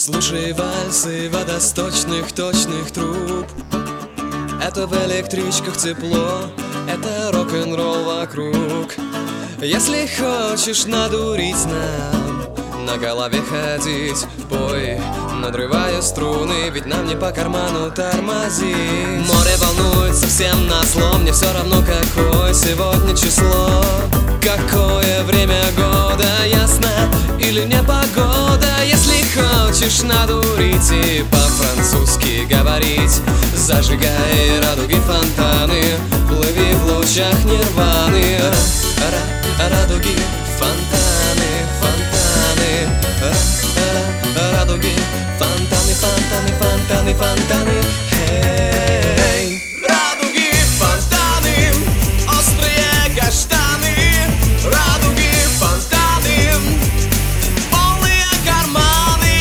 Слушай вальсы водосточных точных труб. Это в электричках тепло, это рок-н-ролл вокруг. Если хочешь надурить нам, на голове ходить, пой, надрывая струны, ведь нам не по карману тормозить. Море волнуется всем назло, мне все равно какое сегодня число, какое время года, ясно или не погода. Если хочешь надурить и по-французски говорить, зажигай радуги фонтаны, плыви в лучах нирваны. Радуги фонтаны, фонтаны, радуги фонтаны, фонтаны, фонтаны, фонтаны. Эй! Радуги фонтаны, острые каштаны, радуги фонтаны, полные карманы.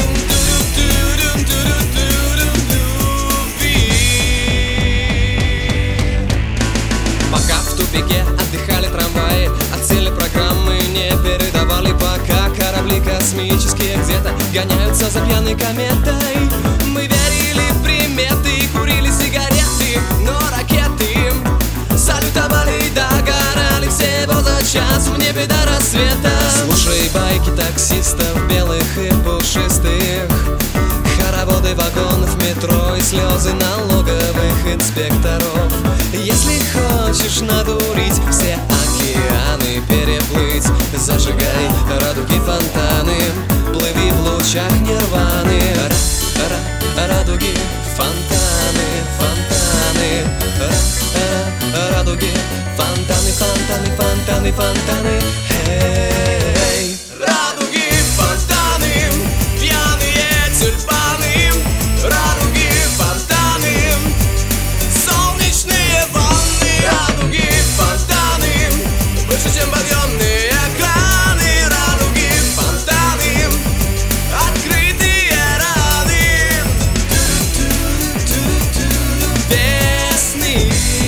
Пока в тупике отдыхали трамваи, от цели программы не передавали, пока корабли космические где-то гоняются за пьяной кометой. Мы верили в приметы, курили сигареты, но ракеты салютовали и догорали всего за час в небе до рассвета. Слушай байки таксистов белых и пушистых, хороводы вагонов метро и слезы налоговых инспекторов. Если хочешь надурить, все океаны переплыть, зажигай радуги фонтаны, плыви в лучах нирваны. Радуги фонтаны, фонтаны, радуги фонтаны, фонтаны, фонтаны, фонтаны. Эй! Радуги фонтаны, пьяные тюльпаны, радуги фонтаны, солнечные ванны, радуги фонтаны, выше, чем подъемные экраны, радуги фонтаны, открытые раны, весны.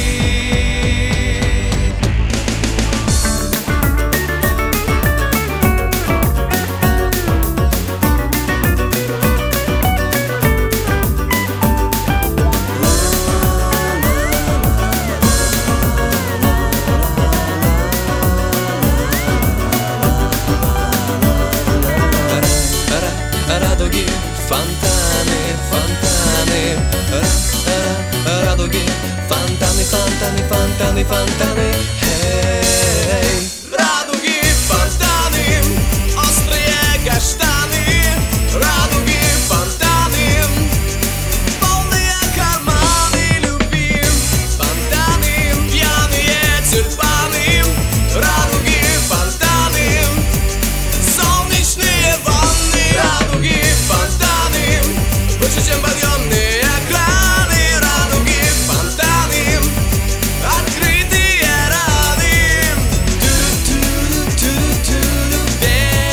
Радуги фонтаны, фонтаны, радуги фонтаны, фонтаны, фонтаны, фонтаны. Эй! Радуги фонтаны, острые каштаны, радуги фонтаны, полные карманы любви, фонтаны, пьяные тюльпаны, радуги фонтаны, солнечные ванны, радуги фонтаны, выше, чем подъемные экраны, радуги фонтаны, открытые раны,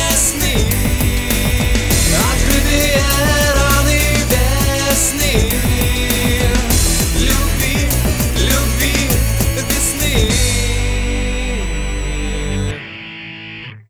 весны, открытые раны, весны.